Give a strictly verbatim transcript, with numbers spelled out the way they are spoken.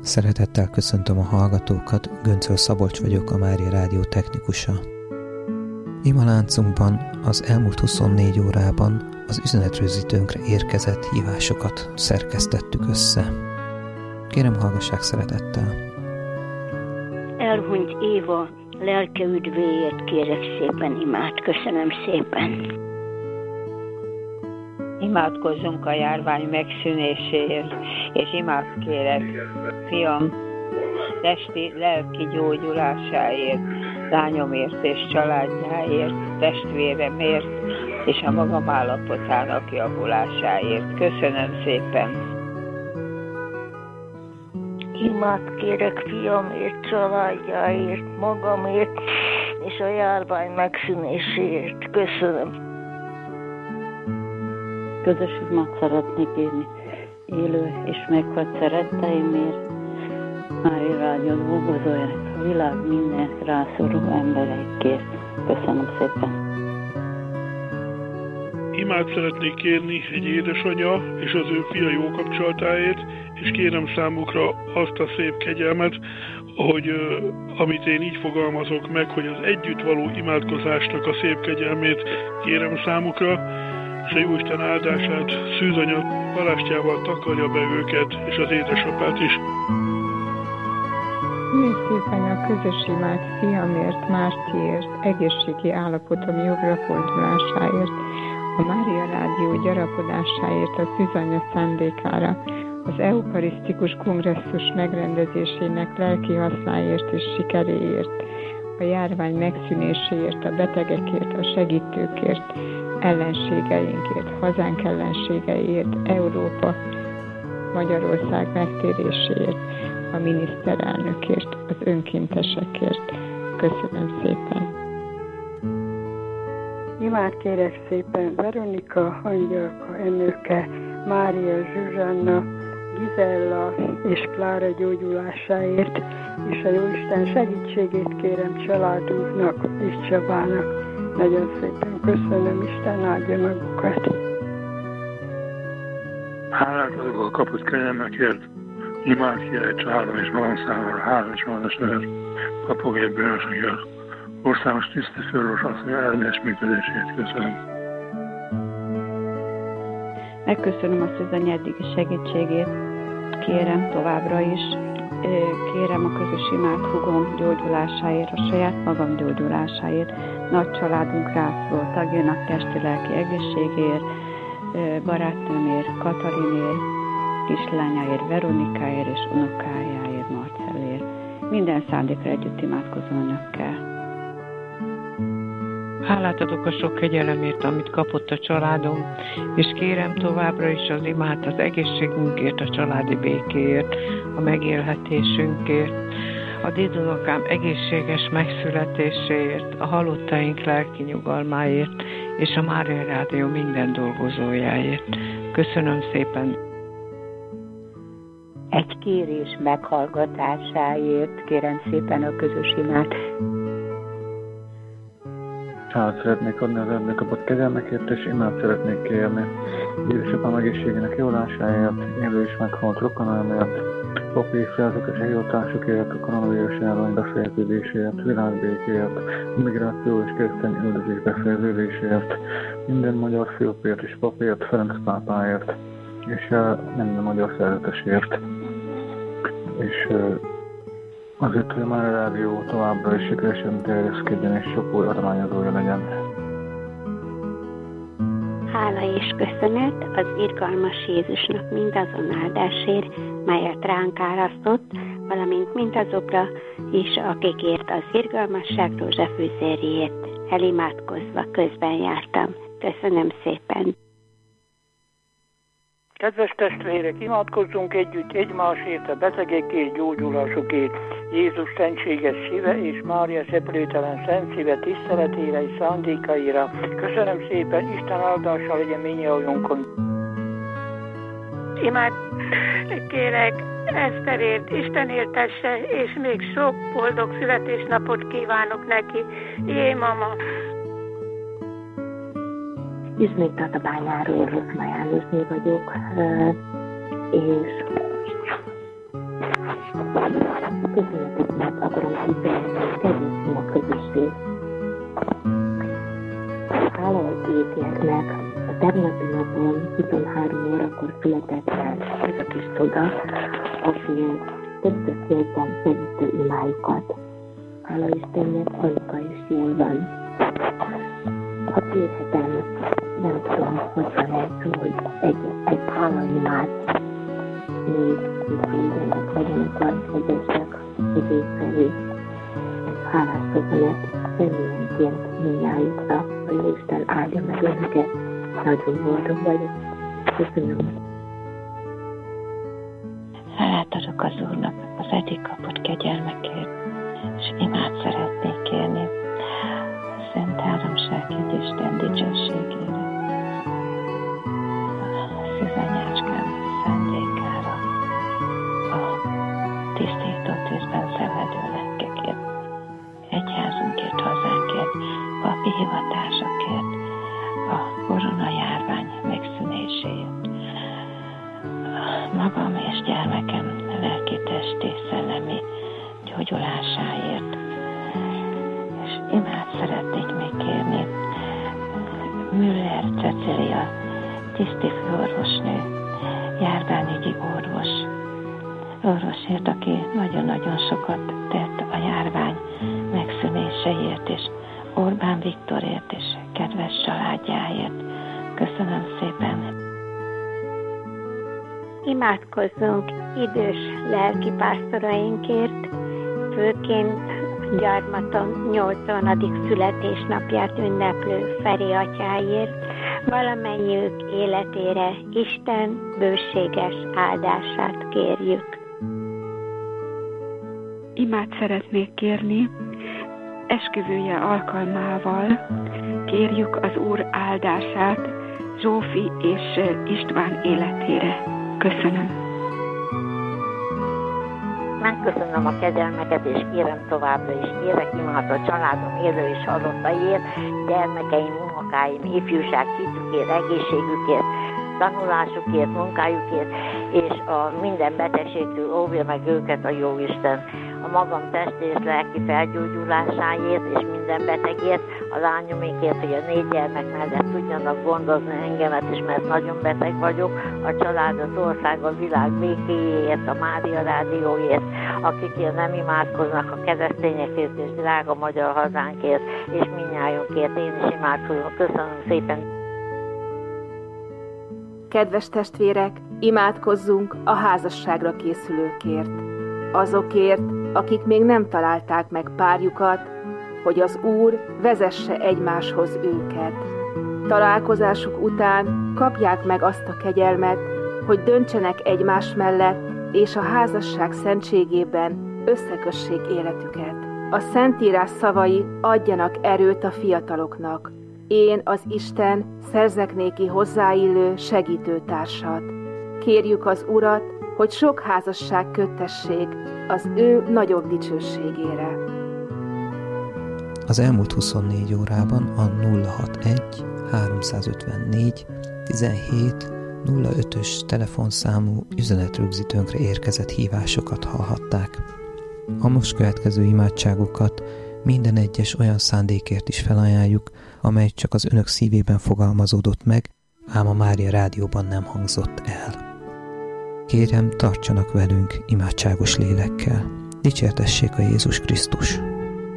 Szeretettel köszöntöm a hallgatókat, Göncöl Szabolcs vagyok, a Mária Rádió technikusa. Imaláncunkban az elmúlt huszonnégy órában az üzenetrögzítőnkre érkezett hívásokat szerkesztettük össze. Kérem, hallgassák szeretettel. Elhunyt Éva lelke üdvéért kérek szépen imád. Köszönöm szépen. Imádkozzunk a járvány megszűnéséért, és imád kérek, fiam, testi, lelki gyógyulásáért, lányomért és családjáért, testvéremért, és a magam állapotának javulásáért. Köszönöm szépen. Imád kérek fiamért, családjáért, magamért, és a járvány megszűnéséért. Köszönöm. Közös imát szeretnék írni élő és meghalt szeretteimért, Mária Rádió dolgozójának, a világ minden rászoruló embereikért. Köszönöm szépen. Imát szeretnék kérni egy édesanyja és az ő fia jó kapcsolatáért, és kérem számukra azt a szép kegyelmet, hogy amit én így fogalmazok meg, hogy az együtt való imádkozásnak a szép kegyelmét kérem számukra, és a Jóisten áldását szűzanya palástjával takarja be őket, és az édesapát is. Milyen szépen a közös imát fiamért, Mártiért, egészségi állapotom jobbra fordulásáért, a Mária Rádió gyarapodásáért, a szűzanya szándékára, az eukarisztikus kongresszus megrendezésének lelki hasznáért és sikeréért, a járvány megszűnéséért, a betegekért, a segítőkért, ellenségeinkért, hazánk ellenségeiért, Európa, Magyarország megtéréséért, a miniszterelnökért, az önkéntesekért. Köszönöm szépen. Imád kérek szépen Veronika, Angyalka, Emőke, Mária, Zsuzsanna, Gizella és Klára gyógyulásáért, és a Jóisten segítségét kérem családunknak és Csabának. Nagyon szépen köszönöm, Isten áldja magukat. Hálát adok a kapott kegyelmekért, imád kérek családom és magam számára, hála és mondásodat, papogért bűnösökért, országos tisztviselős asszony ellenes működését. Köszönöm. Megköszönöm a szűzanya eddigi segítségét, kérem továbbra is, kérem a közös imát húgom gyógyulásáért, a saját magam gyógyulásáért, nagy családunk rászoruló tagjának testi-lelki egészségéért, barátnőmért, Katalinért, kislányáért, Veronikáért és unokájáért, Marcelért. Minden szándékra együtt imádkozom önökkel. Hálát adok a sok kegyelemért, amit kapott a családom, és kérem továbbra is az imát az egészségünkért, a családi békéért, a megélhetésünkért, a dédunokám egészséges megszületéséért, a halottaink lelki nyugalmáért, és a Mária Rádió minden dolgozójáért. Köszönöm szépen! Egy kérés meghallgatásáért kérem szépen a közös imát. Hálát szeretnék adni az ebből kapott kegyelmekért, és imát szeretnék kérni édesapám egészségének javulásáért, élő és meghalt rokonámért, papi felzők és hivatásokért, a koronavírus járvány befejeződéséért, világbékéért, migráció és keresztény üldözés befejeződéséért, minden magyar főpért és papért, Ferenc pápáért, és minden magyar szerzetesért. És azért, hogy a Mária Rádió továbbra is sikeresen terjeszkedjen és sok új adományozója legyen. Hála és köszönet az irgalmas Jézusnak mindazon áldásért, melyet ránk árasztott, valamint mindazokra is, akikért az irgalmasság rózsafűzéréért elimádkozva közben jártam. Köszönöm szépen! Kedves testvérek, imádkozzunk együtt egymásért, a betegekért, gyógyulásukért, Jézus szentséges szíve és Mária seprőtelen szent szíve tiszteletére és szándékaira. Köszönöm szépen, Isten áldása legyen mindnyájunkon. Imád kérek Eszterért, Isten éltesse, és még sok boldog születésnapot kívánok neki. Jé, mama! Ismét Tatabányáról Rosmály Jánosné vagyok, és Harmadik napon huszonhárom órakor született el ez a kis csoda, akinek többször kértem segítő imájukat. Hála Istennek, anyuka is jól van. Ha kérhetem, nem tudom, hogy van ez, hogy egy, egy hálaimát még mindenek legyenek valószínűleg középfelé. Hálás köszönet személyenként mindnyájukra, a Jóisten áldja meg önöket. Nagyon boldog vagyok. Köszönöm. Hálát adok az Úrnak az eddig kapott kegyelmekért, és imát szeretnék kérni a Szent Háromságért Isten dicsőségére, a szűzanyácskám szándékára, a tisztító tűzben szenvedő lelkekért, egyházunkért, hazánkért, papi hivatásokért, a koronajárvány megszűnéséért, magam és gyermekem lelki, testi, szellemi gyógyulásáért. És imát szeretnék még kérni Müller Cecilia, tisztifőorvosnő, járványügyi orvos. Orvosért, aki nagyon-nagyon sokat tett a járvány megszűnéséért, és Orbán Viktorért és kedves családjáért. Köszönöm szépen! Imádkozzunk idős lelkipásztorainkért, főként gyarmaton nyolcvanadik születésnapját ünneplő Feri atyáért, valamennyiük életére Isten bőséges áldását kérjük. Imát szeretnék kérni, esküvője alkalmával kérjük az Úr áldását Zsófi és István életére. Köszönöm. Megköszönöm a kegyelmeket, és kérem továbbra is. Kérek imát a családom élő és halottaiért, gyermekeim, unokáim, ifjúság, hitükért, egészségükért, tanulásukért, munkájukért, és a minden betegségtől óvja meg őket a Jóisten. A magam testi és lelki felgyógyulásáért, és minden betegért, a lányomikért, hogy a négy gyermek mellett tudjanak gondozni engemet is, mert nagyon beteg vagyok, a család, az ország, a világ békéjéért, a Mária Rádióért, akikért nem imádkoznak, a keresztényekért és drága magyar hazánkért, és mindnyájunkért én is imádkozom. Köszönöm szépen! Kedves testvérek, imádkozzunk a házasságra készülőkért. Azokért, akik még nem találták meg párjukat, hogy az Úr vezesse egymáshoz őket. Találkozásuk után kapják meg azt a kegyelmet, hogy döntsenek egymás mellett, és a házasság szentségében összekössék életüket. A Szentírás szavai adjanak erőt a fiataloknak. Én, az Isten, szerzek néki hozzáillő segítőtársat. Kérjük az Urat, hogy sok házasság köttessék az ő nagyobb dicsőségére. Az elmúlt huszonnégy órában a nulla hatvanegy háromszázötvennégy tizenhét nulla ötös telefonszámú üzenetrögzítőnkre érkezett hívásokat hallhatták. A most következő imádságokat minden egyes olyan szándékért is felajánljuk, amely csak az önök szívében fogalmazódott meg, ám a Mária Rádióban nem hangzott el. Kérem, tartsanak velünk imádságos lélekkel. Dicsértessék a Jézus Krisztus!